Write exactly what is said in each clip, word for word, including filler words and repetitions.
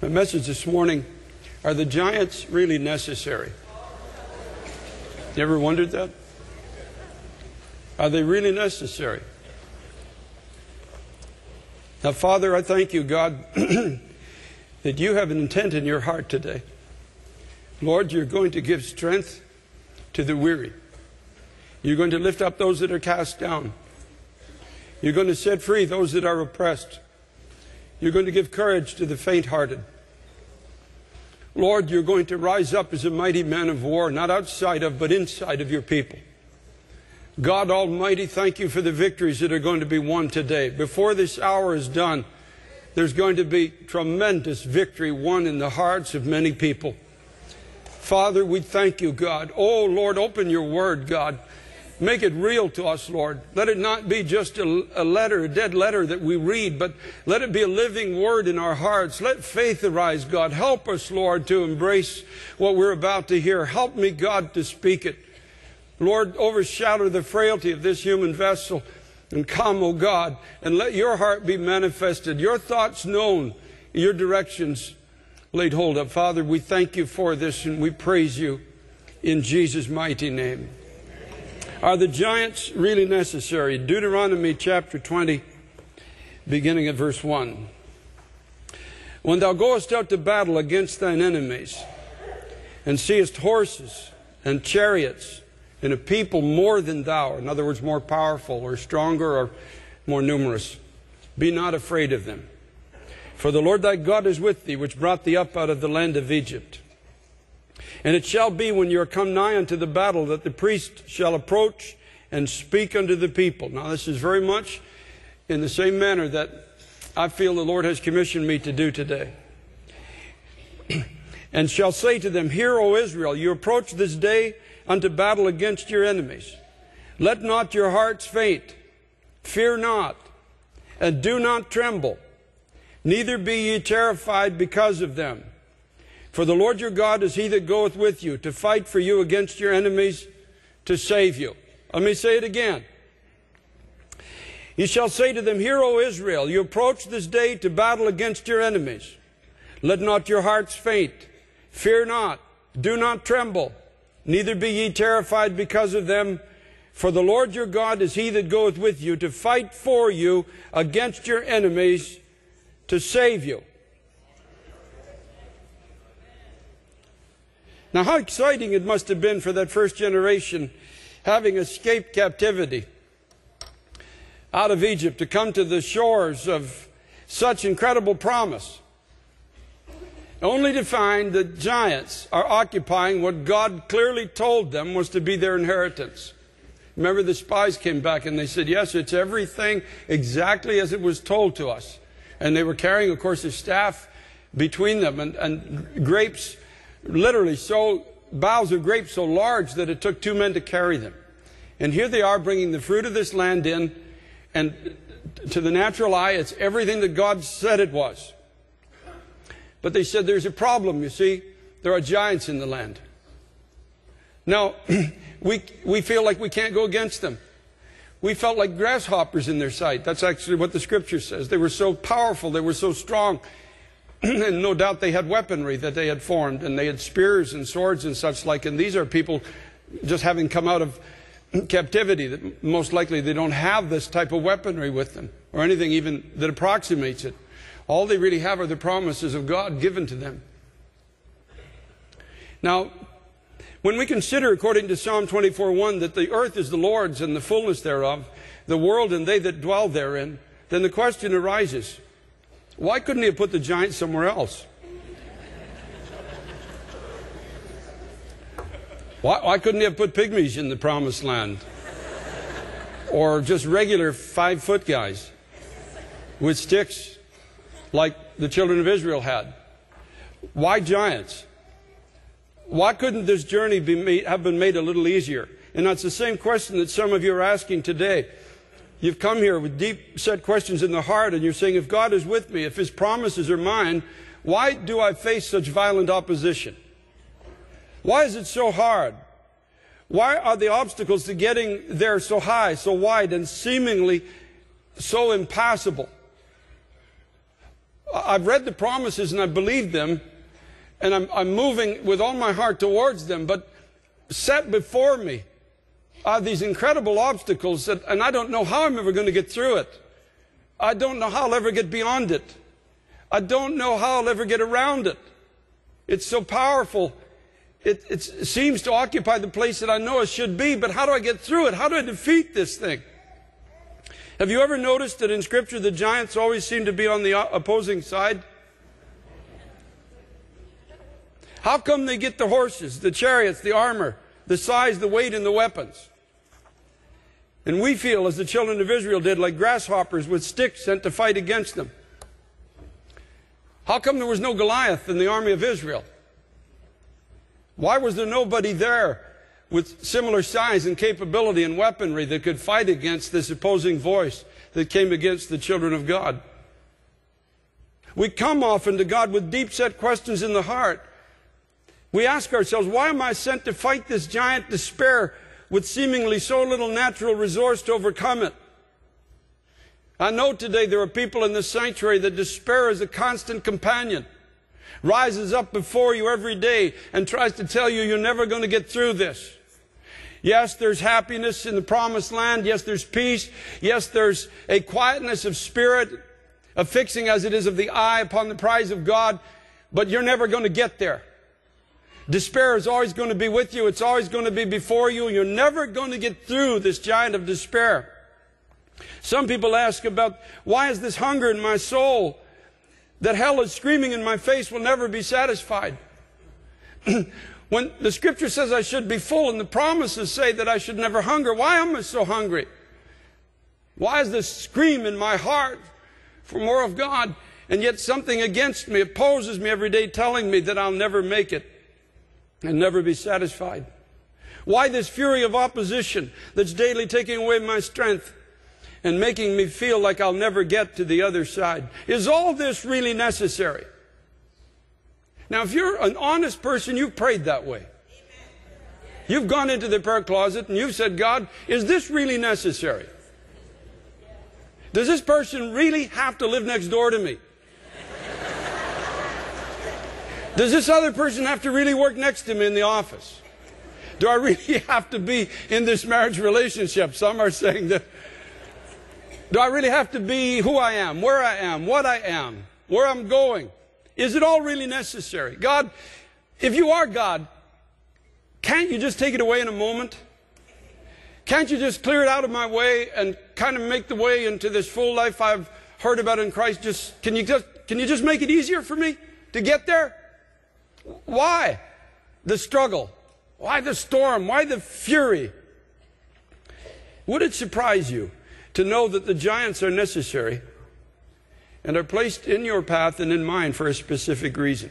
My message this morning, are the giants really necessary? You ever wondered that? Are they really necessary? Now, Father, I thank you, God, that you have an intent in your heart today. Lord, you're going to give strength to the weary. You're going to lift up those that are cast down. You're going to set free those that are oppressed. You're going to give courage to the faint-hearted. Lord, you're going to rise up as a mighty man of war, not outside of, but inside of your people. God Almighty, thank you for the victories that are going to be won today. Before this hour is done, there's going to be tremendous victory won in the hearts of many people. Father, we thank you, God. Oh, Lord, open your word, God. Make it real to us, Lord. Let it not be just a, a letter, a dead letter that we read, but let it be a living word in our hearts. Let faith arise, God. Help us, Lord, to embrace what we're about to hear. Help me, God, to speak it. Lord, overshadow the frailty of this human vessel and come, O God, and let your heart be manifested, your thoughts known, your directions laid hold of. Father, we thank you for this and we praise you in Jesus' mighty name. Are the giants really necessary? Deuteronomy chapter twenty, beginning at verse one. When thou goest out to battle against thine enemies, and seest horses and chariots, and a people more than thou, in other words, more powerful or stronger or more numerous, be not afraid of them. For the Lord thy God is with thee, which brought thee up out of the land of Egypt. And it shall be when you are come nigh unto the battle that the priest shall approach and speak unto the people. Now this is very much in the same manner that I feel the Lord has commissioned me to do today. And shall say to them, Hear, O Israel, you approach this day unto battle against your enemies. Let not your hearts faint. Fear not, and do not tremble. Neither be ye terrified because of them. For the Lord your God is he that goeth with you to fight for you against your enemies, to save you. Let me say it again. You shall say to them, Hear, O Israel, you approach this day to battle against your enemies. Let not your hearts faint. Fear not, do not tremble. Neither be ye terrified because of them. For the Lord your God is he that goeth with you to fight for you against your enemies, to save you. Now, how exciting it must have been for that first generation, having escaped captivity out of Egypt, to come to the shores of such incredible promise, only to find that giants are occupying what God clearly told them was to be their inheritance. Remember, the spies came back and they said, yes, it's everything exactly as it was told to us. And they were carrying, of course, a staff between them, and, and grapes, literally so, boughs of grapes so large that it took two men to carry them. And here they are bringing the fruit of this land in, and to the natural eye, it's everything that God said it was. But they said there's a problem, you see. There are giants in the land. Now, we, we feel like we can't go against them. We felt like grasshoppers in their sight. That's actually what the scripture says. They were so powerful, they were so strong. And no doubt they had weaponry that they had formed, and they had spears and swords and such like. And these are people just having come out of captivity, that most likely they don't have this type of weaponry with them, or anything even that approximates it. All they really have are the promises of God given to them. Now, when we consider, according to Psalm twenty-four one, that the earth is the Lord's and the fullness thereof, the world and they that dwell therein, then the question arises, why couldn't he have put the giants somewhere else? Why, why couldn't he have put pygmies in the promised land? Or just regular five-foot guys with sticks like the children of Israel had? Why giants? Why couldn't this journey be made, have been made a little easier? And that's the same question that some of you are asking today. You've come here with deep set questions in the heart, and you're saying, if God is with me, if his promises are mine, why do I face such violent opposition? Why is it so hard? Why are the obstacles to getting there so high, so wide, and seemingly so impassable? I've read the promises and I believed them, and I'm, I'm moving with all my heart towards them, but set before me are these incredible obstacles, that, and I don't know how I'm ever going to get through it. I don't know how I'll ever get beyond it. I don't know how I'll ever get around it. It's so powerful. It, it seems to occupy the place that I know it should be, but how do I get through it? How do I defeat this thing? Have you ever noticed that in Scripture the giants always seem to be on the opposing side? How come they get the horses, the chariots, the armor, the size, the weight, and the weapons? And we feel, as the children of Israel did, like grasshoppers with sticks sent to fight against them. How come there was no Goliath in the army of Israel? Why was there nobody there with similar size and capability and weaponry that could fight against this opposing voice that came against the children of God? We come often to God with deep-set questions in the heart. We ask ourselves, why am I sent to fight this giant despair with seemingly so little natural resource to overcome it? I know today there are people in this sanctuary that despair is a constant companion, rises up before you every day and tries to tell you you're never going to get through this. Yes, there's happiness in the promised land. Yes, there's peace. Yes, there's a quietness of spirit, a fixing as it is of the eye upon the prize of God, but you're never going to get there. Despair is always going to be with you. It's always going to be before you. You're never going to get through this giant of despair. Some people ask about, why is this hunger in my soul that hell is screaming in my face will never be satisfied? When the Scripture says I should be full and the promises say that I should never hunger, why am I so hungry? Why is this scream in my heart for more of God? And yet something against me opposes me every day, telling me that I'll never make it and never be satisfied. Why this fury of opposition that's daily taking away my strength and making me feel like I'll never get to the other side? Is all this really necessary? Now, if you're an honest person, you've prayed that way. You've gone into the prayer closet and you've said, God, is this really necessary? Does this person really have to live next door to me? Does this other person have to really work next to me in the office? Do I really have to be in this marriage relationship? Some are saying that. Do I really have to be who I am, where I am, what I am, where I'm going? Is it all really necessary? God, if you are God, can't you just take it away in a moment? Can't you just clear it out of my way and kind of make the way into this full life I've heard about in Christ? Just, can you just, can you just make it easier for me to get there? Why the struggle? Why the storm? Why the fury? Would it surprise you to know that the giants are necessary and are placed in your path and in mine for a specific reason?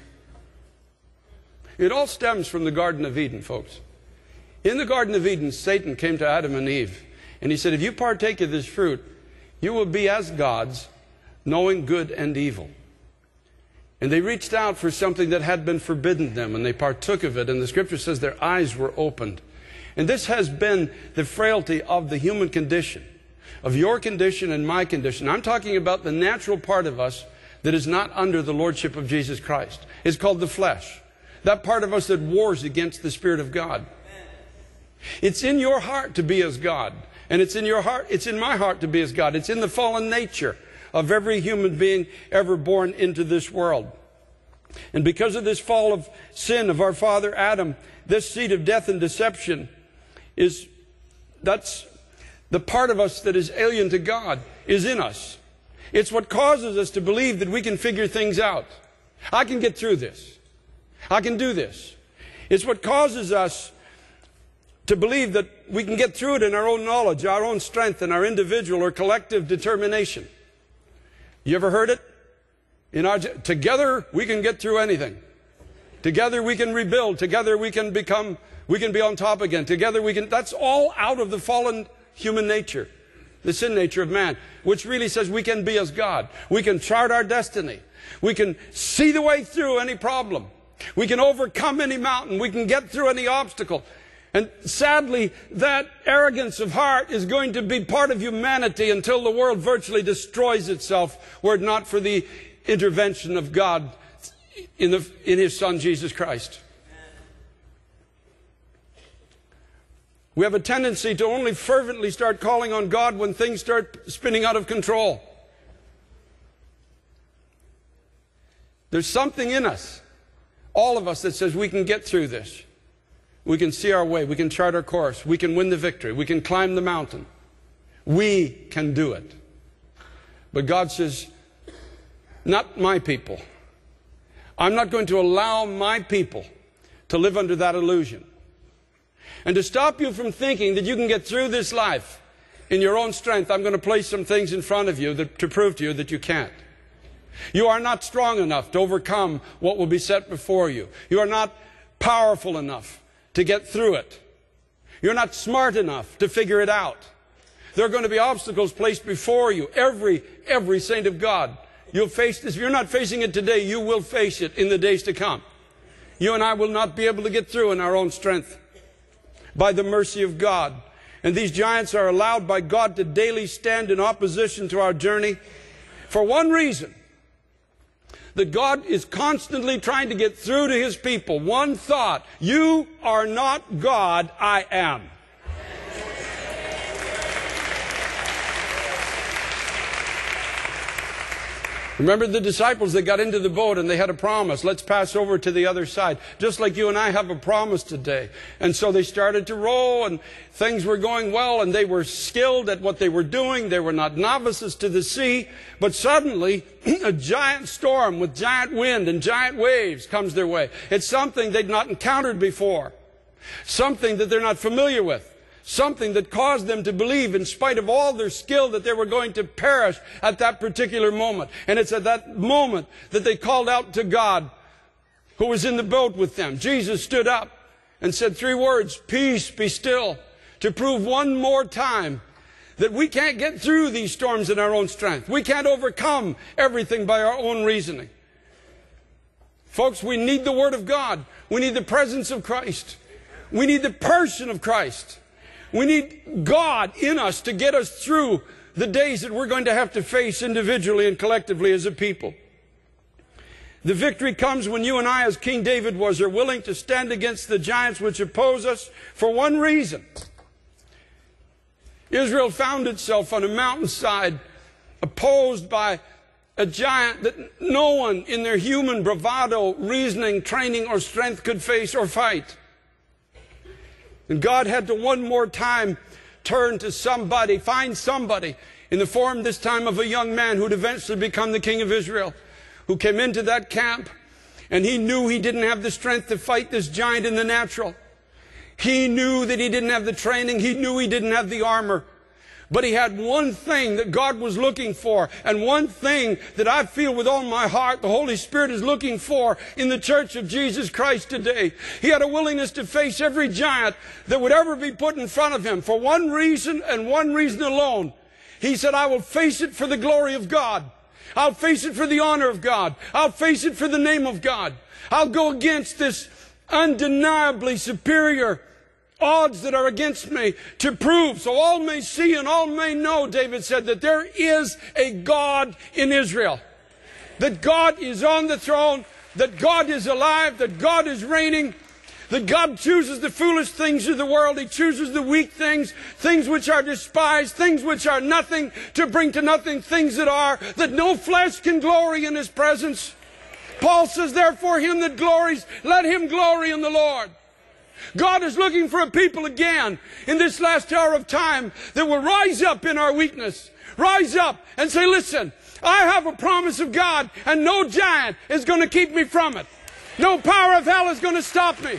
It all stems from the Garden of Eden, folks. In the Garden of Eden, Satan came to Adam and Eve, and he said, if you partake of this fruit, you will be as gods, knowing good and evil. And they reached out for something that had been forbidden them, and they partook of it, and the Scripture says their eyes were opened. And this has been the frailty of the human condition, of your condition and my condition. I'm talking about the natural part of us that is not under the lordship of Jesus Christ. It's called the flesh. That part of us that wars against the Spirit of God. It's in your heart to be as God. And it's in your heart, it's in my heart to be as God. It's in the fallen nature of every human being ever born into this world. And because of this fall of sin of our father Adam, this seed of death and deception is, that's the part of us that is alien to God, is in us. It's what causes us to believe that we can figure things out. I can get through this. I can do this. It's what causes us to believe that we can get through it in our own knowledge, our own strength, and our individual or collective determination. You ever heard it? In our, together we can get through anything. Together we can rebuild. Together we can become, we can be on top again. Together we can, that's all out of the fallen human nature, the sin nature of man, which really says we can be as God. We can chart our destiny. We can see the way through any problem. We can overcome any mountain. We can get through any obstacle. And sadly, that arrogance of heart is going to be part of humanity until the world virtually destroys itself, were it not for the intervention of God in, the, in His Son, Jesus Christ. We have a tendency to only fervently start calling on God when things start spinning out of control. There's something in us, all of us, that says we can get through this. We can see our way. We can chart our course. We can win the victory. We can climb the mountain. We can do it. But God says, not my people. I'm not going to allow my people to live under that illusion. And to stop you from thinking that you can get through this life in your own strength, I'm going to place some things in front of you that, to prove to you that you can't. You are not strong enough to overcome what will be set before you. You are not powerful enough to get through it. You're not smart enough to figure it out. There are going to be obstacles placed before you. Every, every saint of God, you'll face this. If you're not facing it today, you will face it in the days to come. You and I will not be able to get through in our own strength, by the mercy of God. And these giants are allowed by God to daily stand in opposition to our journey for one reason: that God is constantly trying to get through to His people. One thought: you are not God, I am. Remember the disciples that got into the boat and they had a promise. Let's pass over to the other side. Just like you and I have a promise today. And so they started to row and things were going well and they were skilled at what they were doing. They were not novices to the sea. But suddenly a giant storm with giant wind and giant waves comes their way. It's something they'd not encountered before. Something that they're not familiar with. Something that caused them to believe, in spite of all their skill, that they were going to perish at that particular moment. And it's at that moment that they called out to God, who was in the boat with them. Jesus stood up and said three words: peace, be still, to prove one more time that we can't get through these storms in our own strength. We can't overcome everything by our own reasoning. Folks, we need the Word of God. We need the presence of Christ. We need the person of Christ. We need God in us to get us through the days that we're going to have to face individually and collectively as a people. The victory comes when you and I, as King David was, are willing to stand against the giants which oppose us for one reason. Israel found itself on a mountainside, opposed by a giant that no one in their human bravado, reasoning, training, or strength could face or fight. And God had to one more time turn to somebody, find somebody, in the form this time of a young man who'd eventually become the king of Israel, who came into that camp, and he knew he didn't have the strength to fight this giant in the natural. He knew that he didn't have the training. He knew he didn't have the armor. But he had one thing that God was looking for, and one thing that I feel with all my heart the Holy Spirit is looking for in the church of Jesus Christ today. He had a willingness to face every giant that would ever be put in front of him for one reason and one reason alone. He said, I will face it for the glory of God. I'll face it for the honor of God. I'll face it for the name of God. I'll go against this undeniably superior odds that are against me, to prove, so all may see and all may know, David said, that there is a God in Israel. That God is on the throne, that God is alive, that God is reigning, that God chooses the foolish things of the world. He chooses the weak things, things which are despised, things which are nothing, to bring to nothing things that are, that no flesh can glory in His presence. Paul says, therefore, him that glories, let him glory in the Lord. God is looking for a people again in this last hour of time that will rise up in our weakness. Rise up and say, listen, I have a promise of God, and no giant is going to keep me from it. No power of hell is going to stop me.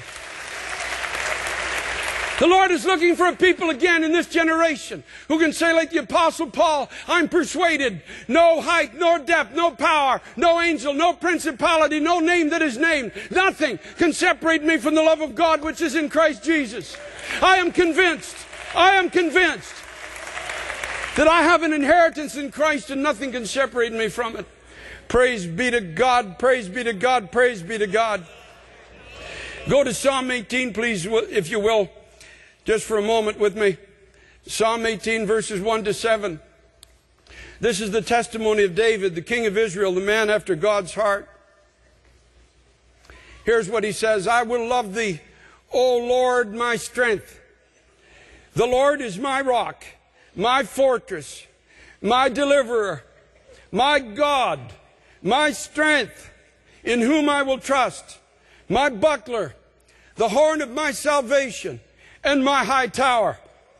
The Lord is looking for a people again in this generation who can say like the Apostle Paul, I'm persuaded, no height, nor depth, no power, no angel, no principality, no name that is named, nothing can separate me from the love of God which is in Christ Jesus. I am convinced, I am convinced that I have an inheritance in Christ and nothing can separate me from it. Praise be to God, praise be to God, praise be to God. Go to Psalm eighteen, please, if you will. Just for a moment with me. Psalm eighteen, verses one to seven. This is the testimony of David, the king of Israel, the man after God's heart. Here's what he says: I will love thee, O Lord, my strength. The Lord is my rock, my fortress, my deliverer, my God, my strength, in whom I will trust, my buckler, the horn of my salvation, and my high tower.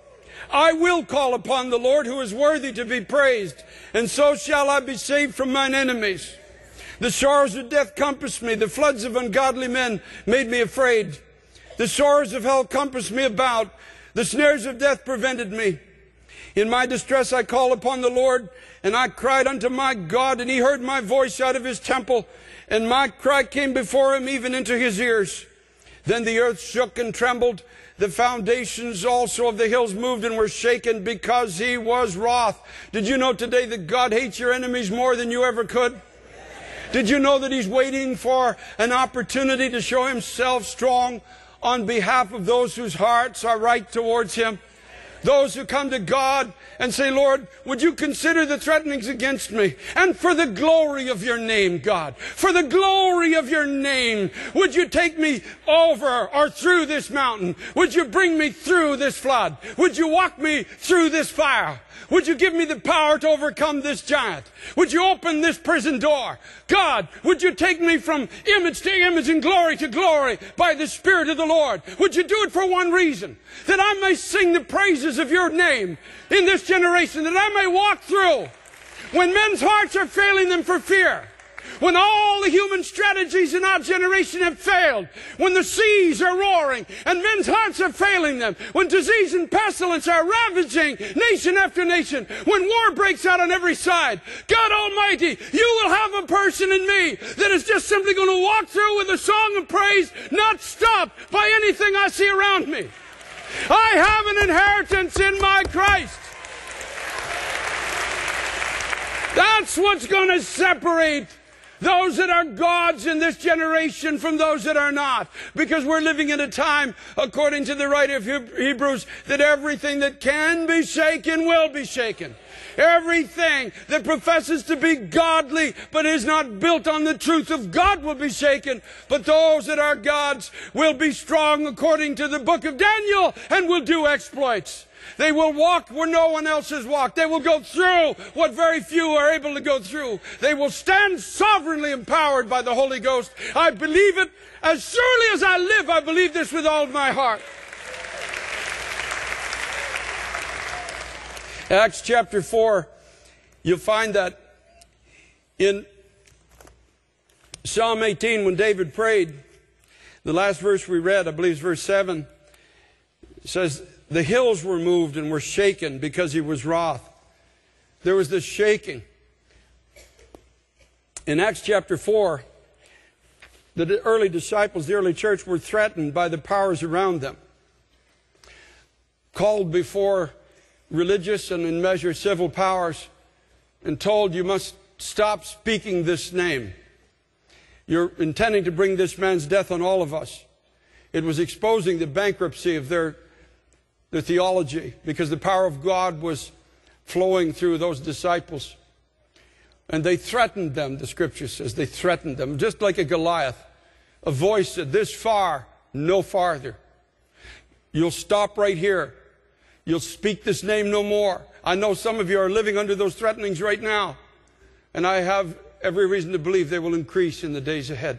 I will call upon the Lord, who is worthy to be praised, and so shall I be saved from mine enemies. The sorrows of death compassed me. The floods of ungodly men made me afraid. The sorrows of hell compassed me about. The snares of death prevented me. In my distress I called upon the Lord, and I cried unto my God, and he heard my voice out of his temple, and my cry came before him even into his ears. Then the earth shook and trembled. The foundations also of the hills moved and were shaken, because he was wroth. Did you know today that God hates your enemies more than you ever could? Did you know that he's waiting for an opportunity to show himself strong on behalf of those whose hearts are right towards him? Those who come to God and say, Lord, would you consider the threatenings against me? And for the glory of your name, God, for the glory of your name, would you take me over or through this mountain? Would you bring me through this flood? Would you walk me through this fire? Would you give me the power to overcome this giant? Would you open this prison door? God, would you take me from image to image and glory to glory by the Spirit of the Lord? Would you do it for one reason? That I may sing the praises of your name in this generation, that I may walk through when men's hearts are failing them for fear, when all the human strategies in our generation have failed, when the seas are roaring and men's hearts are failing them, when disease and pestilence are ravaging nation after nation, when war breaks out on every side, God Almighty, you will have a person in me that is just simply going to walk through with a song of praise, not stopped by anything I see around me. I have an inheritance in my Christ. That's what's going to separate those that are God's in this generation from those that are not. Because we're living in a time, according to the writer of Hebrews, that everything that can be shaken will be shaken. Everything that professes to be godly but is not built on the truth of God will be shaken. But those that are God's will be strong, according to the book of Daniel, and will do exploits. They will walk where no one else has walked. They will go through what very few are able to go through. They will stand sovereignly empowered by the Holy Ghost. I believe it. As surely as I live, I believe this with all of my heart. Acts chapter four, you'll find that in Psalm eighteen, when David prayed, the last verse we read, I believe is verse seven, says, the hills were moved and were shaken because he was wroth. There was this shaking. In Acts chapter four, the early disciples, the early church, were threatened by the powers around them, called before religious and in measure civil powers, and told, you must stop speaking this name. You're intending to bring this man's death on all of us. It was exposing the bankruptcy of their their theology, because the power of God was flowing through those disciples. And they threatened them, the scripture says. They threatened them, just like a Goliath. A voice said, this far, no farther. You'll stop right here. You'll speak this name no more. I know some of you are living under those threatenings right now. And I have every reason to believe they will increase in the days ahead.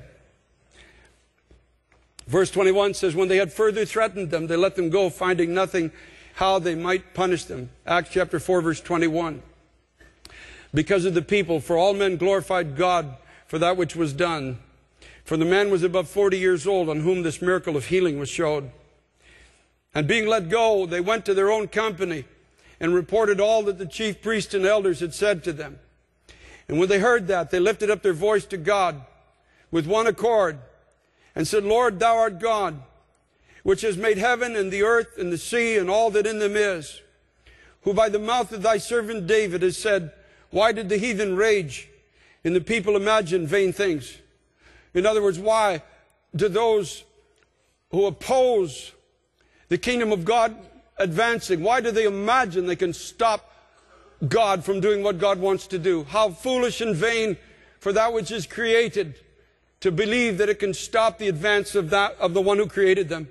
Verse twenty-one says, when they had further threatened them, they let them go, finding nothing how they might punish them. Acts chapter four, verse twenty-one. Because of the people, for all men glorified God for that which was done. For the man was above forty years old, on whom this miracle of healing was showed. And being let go, they went to their own company and reported all that the chief priests and elders had said to them. And when they heard that, they lifted up their voice to God with one accord, and said, Lord, thou art God, which has made heaven and the earth and the sea and all that in them is, who by the mouth of thy servant David has said, why did the heathen rage and the people imagine vain things? In other words, why do those who oppose the kingdom of God advancing, why do they imagine they can stop God from doing what God wants to do. How foolish and vain for that which is created to believe that it can stop the advance of that of the one who created them.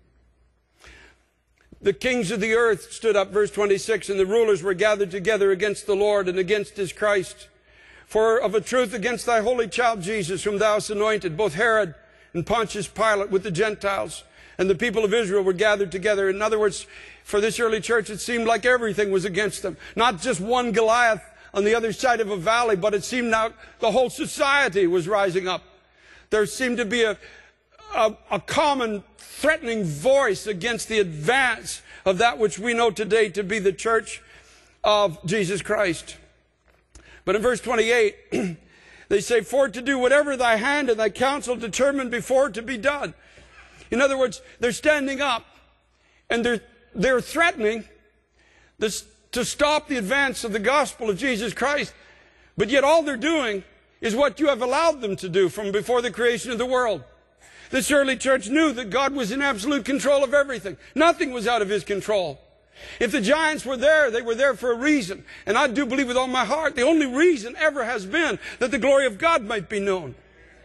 The kings of the earth stood up, verse twenty-six, and the rulers were gathered together against the Lord and against his Christ. For of a truth against thy holy child Jesus, whom thou hast anointed, both Herod and Pontius Pilate with the Gentiles and the people of Israel were gathered together. In other words, for this early church, it seemed like everything was against them. Not just one Goliath on the other side of a valley, but it seemed now the whole society was rising up. There seemed to be a, a, a common threatening voice against the advance of that which we know today to be the church of Jesus Christ. But in verse twenty-eight, they say, for to do whatever thy hand and thy counsel determined before to be done. In other words, they're standing up and they're, they're threatening this, to stop the advance of the gospel of Jesus Christ. But yet all they're doing is what you have allowed them to do from before the creation of the world. This early church knew that God was in absolute control of everything. Nothing was out of his control. If the giants were there, they were there for a reason. And I do believe with all my heart, the only reason ever has been that the glory of God might be known.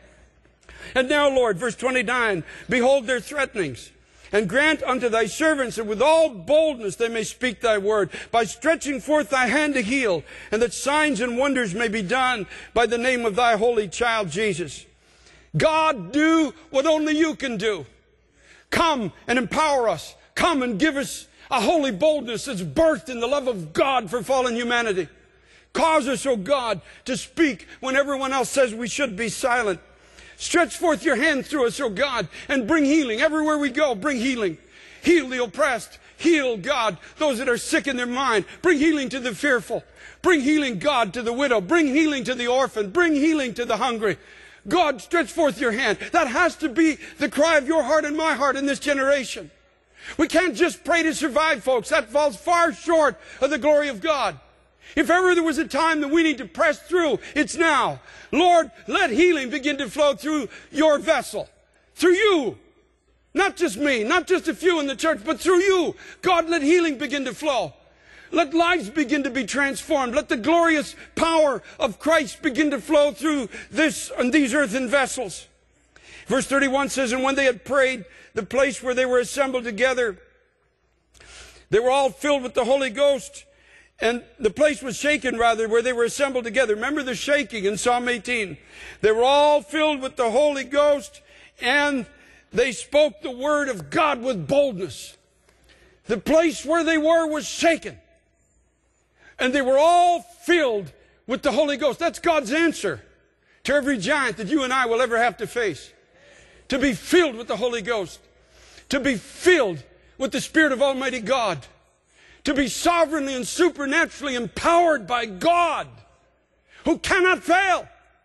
And now, Lord, verse twenty-nine, behold their threatenings, and grant unto thy servants that with all boldness they may speak thy word, by stretching forth thy hand to heal, and that signs and wonders may be done by the name of thy holy child Jesus. God, do what only you can do. Come and empower us. Come and give us a holy boldness that's birthed in the love of God for fallen humanity. Cause us, O God, to speak when everyone else says we should be silent. Stretch forth your hand through us, O God, and bring healing. Everywhere we go, bring healing. Heal the oppressed. Heal, God, those that are sick in their mind. Bring healing to the fearful. Bring healing, God, to the widow. Bring healing to the orphan. Bring healing to the hungry. God, stretch forth your hand. That has to be the cry of your heart and my heart in this generation. We can't just pray to survive, folks. That falls far short of the glory of God. If ever there was a time that we need to press through, it's now. Lord, let healing begin to flow through your vessel. Through you. Not just me, not just a few in the church, but through you. God, let healing begin to flow. Let lives begin to be transformed. Let the glorious power of Christ begin to flow through this and these earthen vessels. Verse thirty-one says, and when they had prayed, the place where they were assembled together, they were all filled with the Holy Ghost. And the place was shaken, rather, where they were assembled together. Remember the shaking in Psalm eighteen. They were all filled with the Holy Ghost, and they spoke the word of God with boldness. The place where they were was shaken. And they were all filled with the Holy Ghost. That's God's answer to every giant that you and I will ever have to face. To be filled with the Holy Ghost. To be filled with the Spirit of Almighty God. To be sovereignly and supernaturally empowered by God, who cannot fail.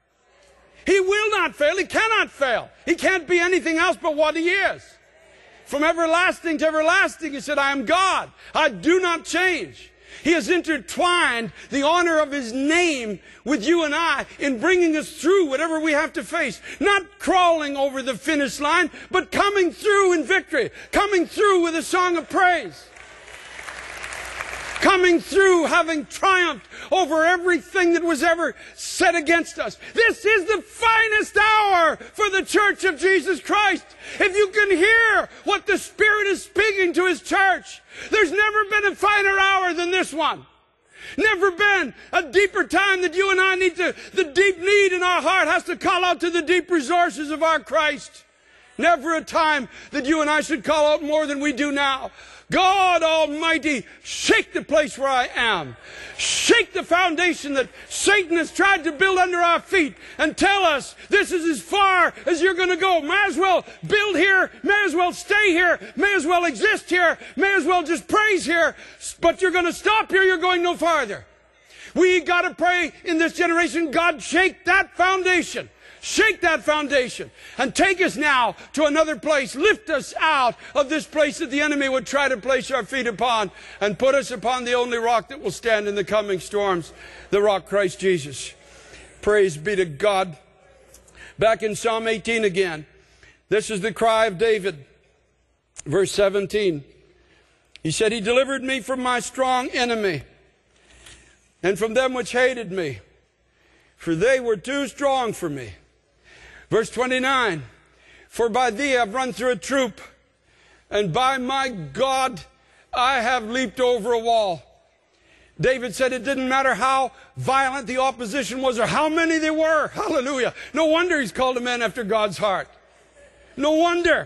He will not fail. He cannot fail. He can't be anything else but what he is. From everlasting to everlasting, he said, I am God. I do not change. He has intertwined the honor of his name with you and I in bringing us through whatever we have to face. Not crawling over the finish line, but coming through in victory. Coming through with a song of praise. Coming through having triumphed over everything that was ever set against us. This is the finest hour for the church of Jesus Christ. If you can hear what the Spirit is speaking to his church, there's never been a finer hour than this one. Never been a deeper time that you and I need to, the deep need in our heart has to call out to the deep resources of our Christ. Never a time that you and I should call out more than we do now. God Almighty, shake the place where I am. Shake the foundation that Satan has tried to build under our feet and tell us this is as far as you're going to go. May as well build here, may as well stay here, may as well exist here, may as well just praise here, but you're going to stop here, you're going no farther. We got to pray in this generation, God, shake that foundation. Shake that foundation and take us now to another place. Lift us out of this place that the enemy would try to place our feet upon and put us upon the only rock that will stand in the coming storms, the rock Christ Jesus. Praise be to God. Back in Psalm eighteen again. This is the cry of David. Verse seventeen. He said, he delivered me from my strong enemy. and from them which hated me, for they were too strong for me. Verse twenty-nine, for by thee I've run through a troop, and by my God I have leaped over a wall. David said it didn't matter how violent the opposition was or how many there were. Hallelujah. No wonder he's called a man after God's heart. No wonder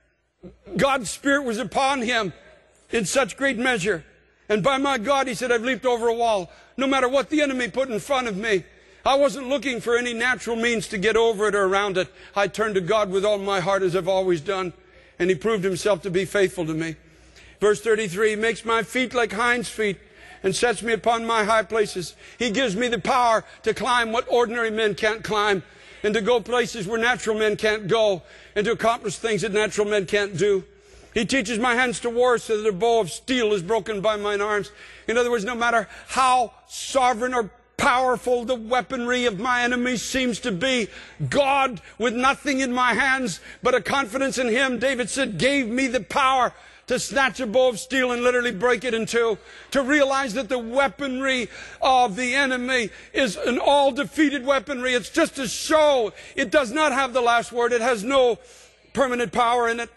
God's Spirit was upon him in such great measure. And by my God, he said, I've leaped over a wall. No matter what the enemy put in front of me, I wasn't looking for any natural means to get over it or around it. I turned to God with all my heart, as I've always done. And he proved himself to be faithful to me. Verse thirty-three, he makes my feet like hinds' feet and sets me upon my high places. He gives me the power to climb what ordinary men can't climb, and to go places where natural men can't go, and to accomplish things that natural men can't do. He teaches my hands to war so that a bow of steel is broken by mine arms. In other words, no matter how sovereign or powerful the weaponry of my enemies seems to be, God, with nothing in my hands but a confidence in Him, David said, gave me the power to snatch a bow of steel and literally break it in two. To realize that the weaponry of the enemy is an all-defeated weaponry. It's just a show. It does not have the last word. It has no permanent power in it.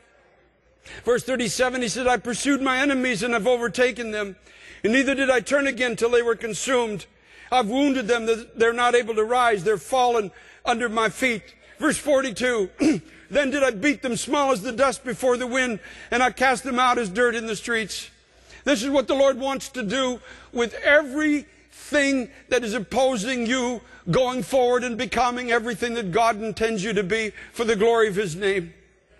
Verse thirty-seven, he said, I pursued my enemies and have overtaken them, and neither did I turn again till they were consumed. I've wounded them that they're not able to rise. They're fallen under my feet. Verse forty-two, then did I beat them small as the dust before the wind, and I cast them out as dirt in the streets. This is what the Lord wants to do with everything that is opposing you going forward and becoming everything that God intends you to be for the glory of His name.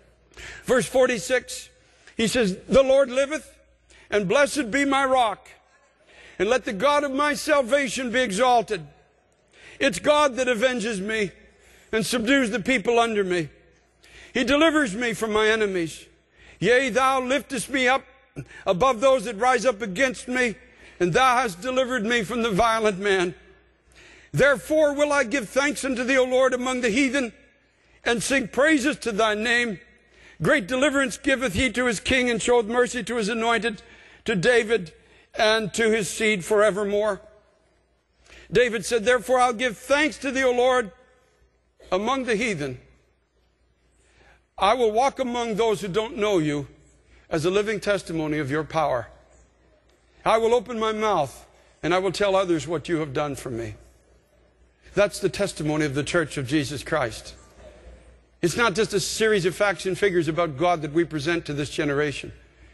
Verse forty-six, he says, the Lord liveth, and blessed be my rock, and let the God of my salvation be exalted. It's God that avenges me and subdues the people under me. He delivers me from my enemies. Yea, thou liftest me up above those that rise up against me, and thou hast delivered me from the violent man. Therefore will I give thanks unto thee, O Lord, among the heathen, and sing praises to thy name. Great deliverance giveth he to his king, and showeth mercy to his anointed, to David, and to his seed forevermore. David said, therefore I'll give thanks to thee, O Lord, among the heathen. I will walk among those who don't know you as a living testimony of your power. I will open my mouth, and I will tell others what you have done for me. That's the testimony of the Church of Jesus Christ. It's not just a series of facts and figures about God that we present to this generation.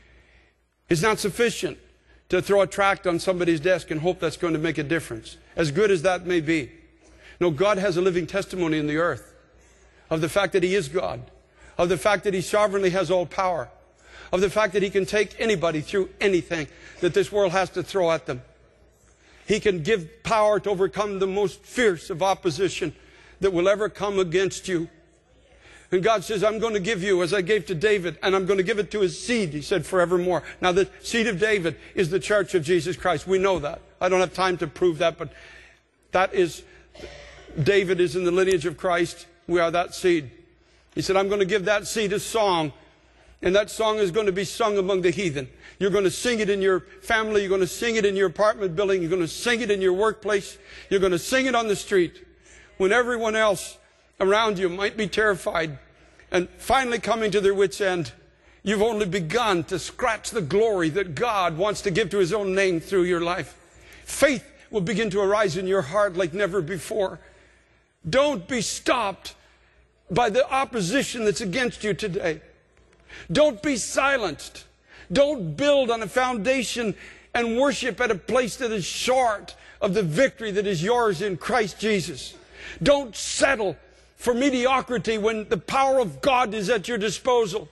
It's not sufficient to throw a tract on somebody's desk and hope that's going to make a difference, as good as that may be. No, God has a living testimony in the earth of the fact that He is God, of the fact that He sovereignly has all power, of the fact that He can take anybody through anything that this world has to throw at them. He can give power to overcome the most fierce of opposition that will ever come against you. And God says, I'm going to give you as I gave to David, and I'm going to give it to his seed, He said, forevermore. Now, the seed of David is the Church of Jesus Christ. We know that. I don't have time to prove that, but that is, David is in the lineage of Christ. We are that seed. He said, I'm going to give that seed a song, and that song is going to be sung among the heathen. You're going to sing it in your family. You're going to sing it in your apartment building. You're going to sing it in your workplace. You're going to sing it on the street when everyone else around you might be terrified and finally coming to their wits' end. You've only begun to scratch the glory that God wants to give to His own name through your life. Faith will begin to arise in your heart like never before. Don't be stopped by the opposition that's against you today. Don't be silenced. Don't build on a foundation and worship at a place that is short of the victory that is yours in Christ Jesus. Don't settle for mediocrity when the power of God is at your disposal.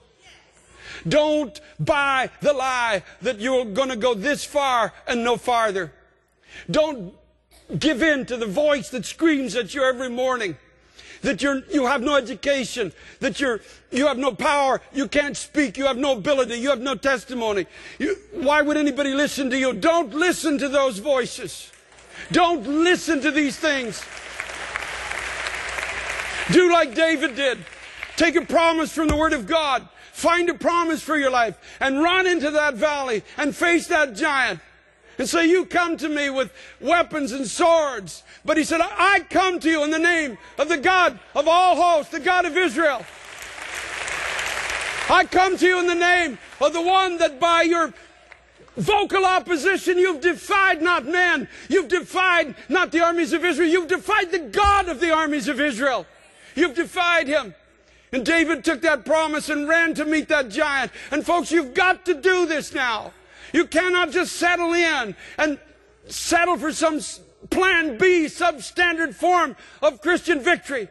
Don't buy the lie that you're going to go this far and no farther. Don't give in to the voice that screams at you every morning that you're, you have no education, that you're, you have no power, you can't speak, you have no ability, you have no testimony. You, why would anybody listen to you? Don't listen to those voices. Don't listen to these things. Do like David did. Take a promise from the Word of God. Find a promise for your life and run into that valley and face that giant and say, you come to me with weapons and swords. But he said, I come to you in the name of the God of all hosts, the God of Israel. I come to you in the name of the one that by your vocal opposition you've defied not man, you've defied not the armies of Israel, you've defied the God of the armies of Israel. You've defied him. And David took that promise and ran to meet that giant. And folks, you've got to do this now. You cannot just settle in and settle for some plan B, substandard form of Christian victory.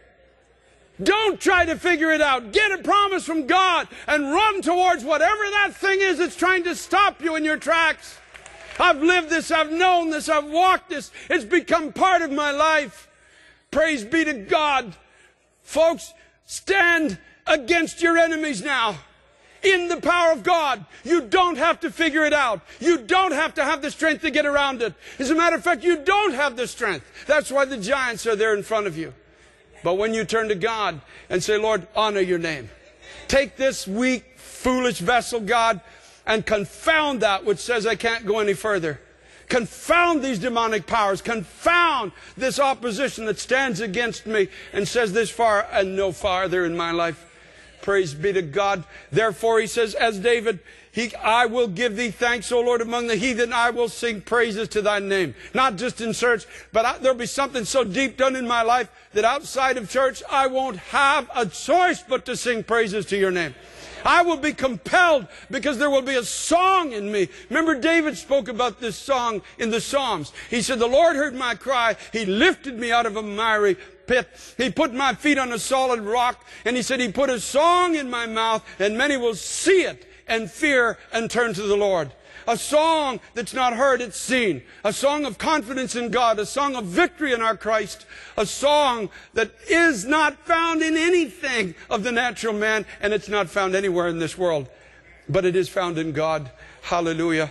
Don't try to figure it out. Get a promise from God and run towards whatever that thing is that's trying to stop you in your tracks. I've lived this, I've known this, I've walked this. It's become part of my life. Praise be to God. Folks, stand against your enemies now. In the power of God. You don't have to figure it out. You don't have to have the strength to get around it. As a matter of fact, you don't have the strength. That's why the giants are there in front of you. But when you turn to God and say, Lord, honor your name. Take this weak, foolish vessel, God, and confound that which says I can't go any further. Confound these demonic powers. Confound this opposition that stands against me and says this far and no farther in my life. Praise be to God. Therefore, he says, as David, he, I will give thee thanks, O Lord, among the heathen. I will sing praises to thy name. Not just in church, but I, there'll be something so deep done in my life that outside of church, I won't have a choice but to sing praises to your name. I will be compelled because there will be a song in me. Remember, David spoke about this song in the Psalms. He said, the Lord heard my cry. He lifted me out of a miry pit. He put my feet on a solid rock. And he said, he put a song in my mouth, and many will see it and fear and turn to the Lord. A song that's not heard, it's seen. A song of confidence in God. A song of victory in our Christ. A song that is not found in anything of the natural man, and it's not found anywhere in this world. But it is found in God. Hallelujah.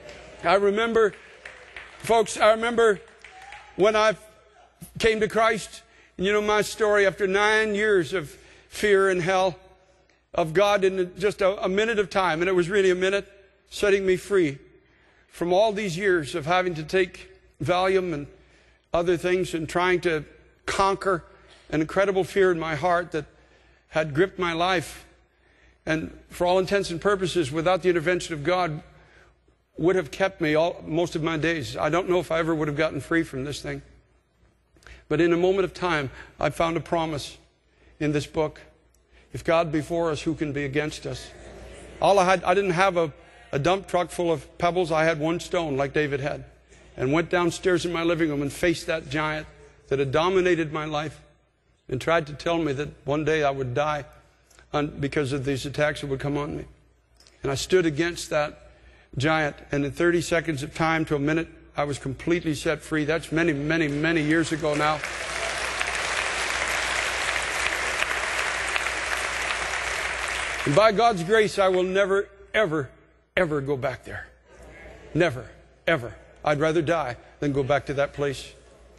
I remember, folks, I remember when I came to Christ. You know my story, after nine years of fear and hell, of God in just a, a minute of time, and it was really a minute, setting me free from all these years of having to take Valium and other things and trying to conquer an incredible fear in my heart that had gripped my life, and for all intents and purposes, without the intervention of God, would have kept me all, most of my days. I don't know if I ever would have gotten free from this thing. But in a moment of time, I found a promise in this book. If God be for us, who can be against us? All I had, I didn't have a, a dump truck full of pebbles. I had one stone like David had. And went downstairs in my living room and faced that giant that had dominated my life and tried to tell me that one day I would die because of these attacks that would come on me. And I stood against that giant, and in thirty seconds of time to a minute, I was completely set free. That's many, many, many years ago now. And by God's grace, I will never, ever, ever go back there. Never, ever. I'd rather die than go back to that place.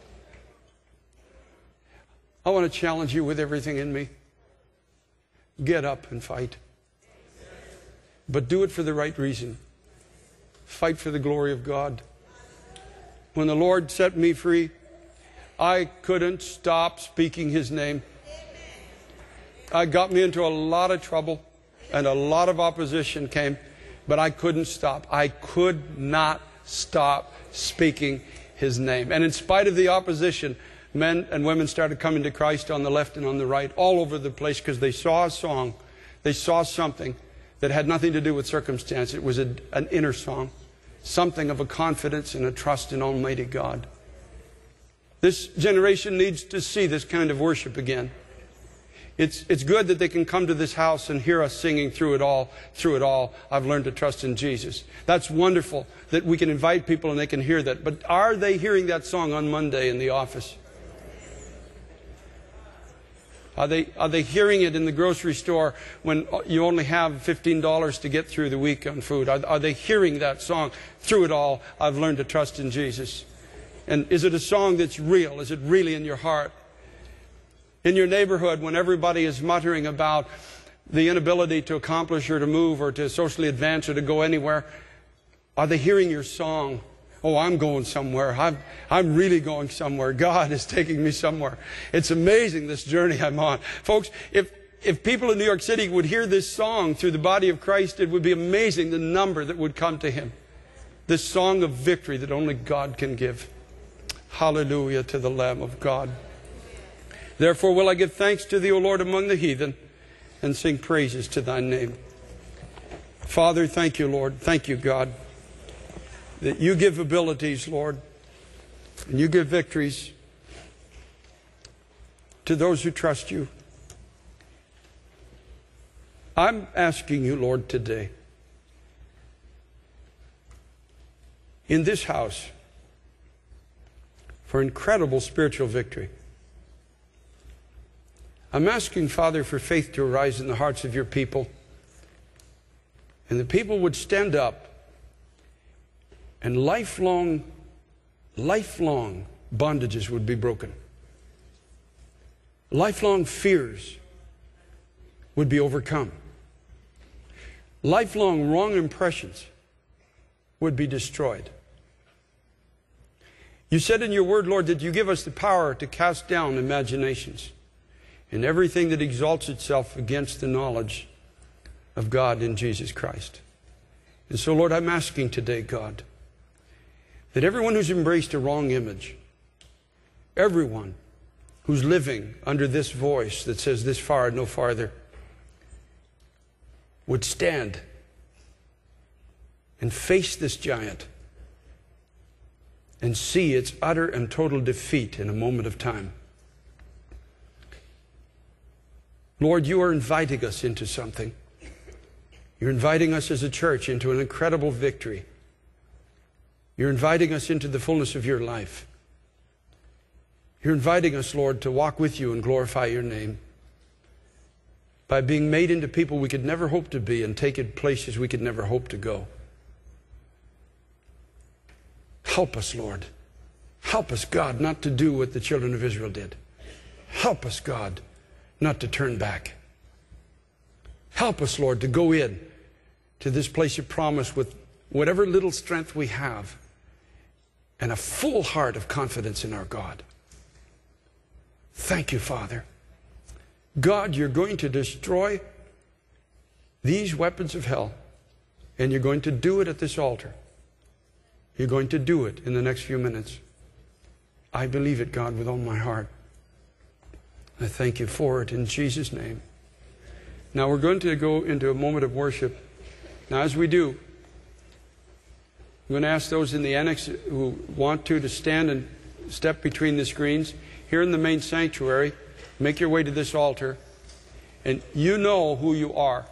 I want to challenge you with everything in me. Get up and fight. But do it for the right reason. Fight for the glory of God. When the Lord set me free, I couldn't stop speaking His name. I got me into a lot of trouble, and a lot of opposition came, but I couldn't stop. I could not stop speaking His name. And in spite of the opposition, men and women started coming to Christ on the left and on the right, all over the place, because they saw a song. They saw something that had nothing to do with circumstance. It was a, an inner song. Something of a confidence and a trust in Almighty God. This generation needs to see this kind of worship again. It's, it's good that they can come to this house and hear us singing through it all, through it all. I've learned to trust in Jesus. That's wonderful that we can invite people and they can hear that. But are they hearing that song on Monday in the office? Are they, are they hearing it in the grocery store when you only have fifteen dollars to get through the week on food? Are, are they hearing that song? Through it all, I've learned to trust in Jesus. And is it a song that's real? Is it really in your heart? In your neighborhood, when everybody is muttering about the inability to accomplish or to move or to socially advance or to go anywhere, are they hearing your song? oh, I'm going somewhere. I'm, I'm really going somewhere. God is taking me somewhere. It's amazing, this journey I'm on. Folks, if, if people in New York City would hear this song through the body of Christ, it would be amazing the number that would come to Him. This song of victory that only God can give. Hallelujah to the Lamb of God. Therefore will I give thanks to Thee, O Lord, among the heathen, and sing praises to Thy name. Father, thank You, Lord. Thank You, God, that You give abilities, Lord, and You give victories to those who trust You. I'm asking You, Lord, today, in this house, for incredible spiritual victory. I'm asking, Father, for faith to arise in the hearts of Your people, and the people would stand up, and lifelong, lifelong bondages would be broken. Lifelong fears would be overcome. Lifelong wrong impressions would be destroyed. You said in Your word, Lord, that You give us the power to cast down imaginations and everything that exalts itself against the knowledge of God in Jesus Christ. And so, Lord, I'm asking today, God, that everyone who's embraced a wrong image, everyone who's living under this voice that says this far and no farther, would stand and face this giant and see its utter and total defeat in a moment of time. Lord, You are inviting us into something. You're inviting us as a church into an incredible victory. You're inviting us into the fullness of Your life. You're inviting us, Lord, to walk with You and glorify Your name by being made into people we could never hope to be and taken places we could never hope to go. Help us, Lord. Help us, God, not to do what the children of Israel did. Help us, God, not to turn back. Help us, Lord, to go in to this place of promise with whatever little strength we have and a full heart of confidence in our God. Thank You, Father. God, You're going to destroy these weapons of hell, and You're going to do it at this altar. You're going to do it in the next few minutes. I believe it, God, with all my heart. I thank You for it in Jesus' name. Now we're going to go into a moment of worship. Now as we do, I'm going to ask those in the annex who want to to stand and step between the screens. Here in the main sanctuary, make your way to this altar. And you know who you are.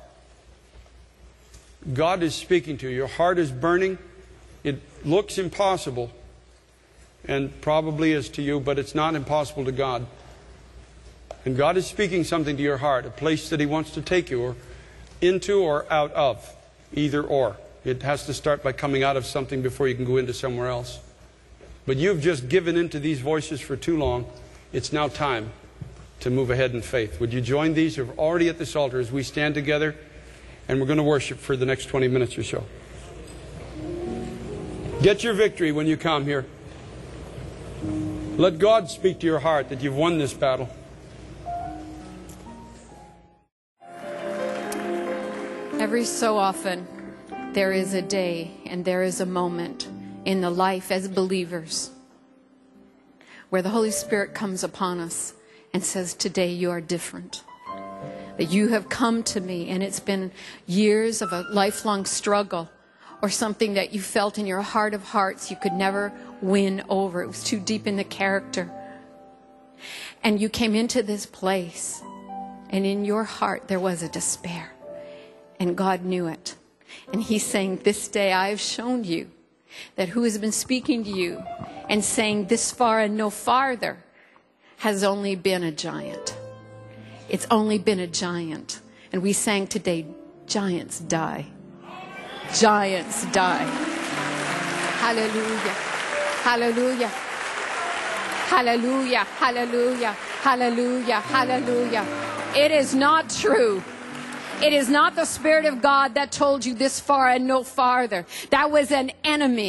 God is speaking to you. Your heart is burning. It looks impossible, and probably is to you, but it's not impossible to God. And God is speaking something to your heart, a place that He wants to take you, or into or out of, either or. It has to start by coming out of something before you can go into somewhere else. But you've just given into these voices for too long. It's now time to move ahead in faith. Would you join these who are already at this altar as we stand together, and we're going to worship for the next twenty minutes or so. Get your victory when you come here. Let God speak to your heart that you've won this battle. Every so often, there is a day and there is a moment in the life as believers where the Holy Spirit comes upon us and says, today you are different. That you have come to me, and it's been years of a lifelong struggle, or something that you felt in your heart of hearts you could never win over. It was too deep in the character. And you came into this place, and in your heart there was a despair. And God knew it. And He's saying, this day I have shown you that who has been speaking to you and saying this far and no farther has only been a giant. It's only been a giant. And we sang today, giants die. Giants die. Hallelujah. Hallelujah. Hallelujah. Hallelujah. Hallelujah. Hallelujah. It is not true. It is not the Spirit of God that told you this far and no farther. That was an enemy.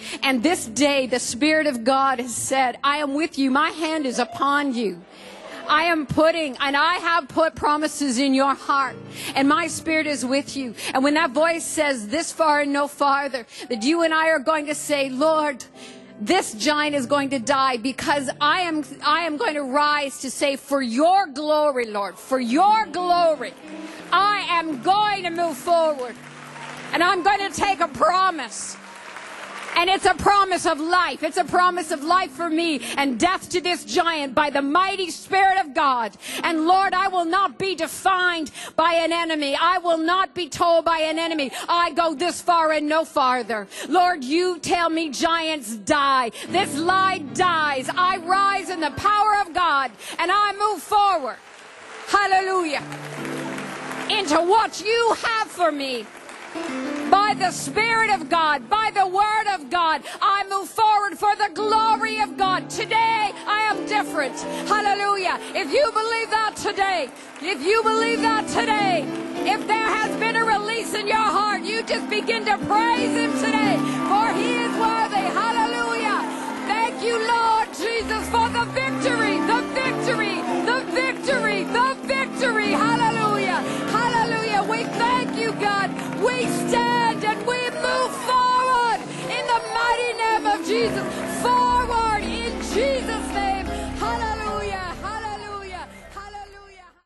And this day, the Spirit of God has said, I am with you. My hand is upon you. I am putting, and I have put promises in your heart, and my Spirit is with you. And when that voice says this far and no farther, that you and I are going to say, Lord, this giant is going to die, because I am, I am going to rise to say, for your glory, Lord, for your glory, I am going to move forward. And I'm going to take a promise. And it's a promise of life. It's a promise of life for me and death to this giant by the mighty Spirit of God. And Lord, I will not be defined by an enemy. I will not be told by an enemy, I go this far and no farther. Lord, you tell me giants die. This lie dies. I rise in the power of God and I move forward. Hallelujah. Into what you have for me. By the Spirit of God, by the Word of God, I move forward for the glory of God. Today, I am different. Hallelujah. If you believe that today, if you believe that today, if there has been a release in your heart, you just begin to praise Him today, for He is worthy. Hallelujah. Thank you, Lord Jesus, for the victory, the victory, the victory, the victory. Hallelujah. Hallelujah. We thank you, God. We stand and we move forward in the mighty name of Jesus.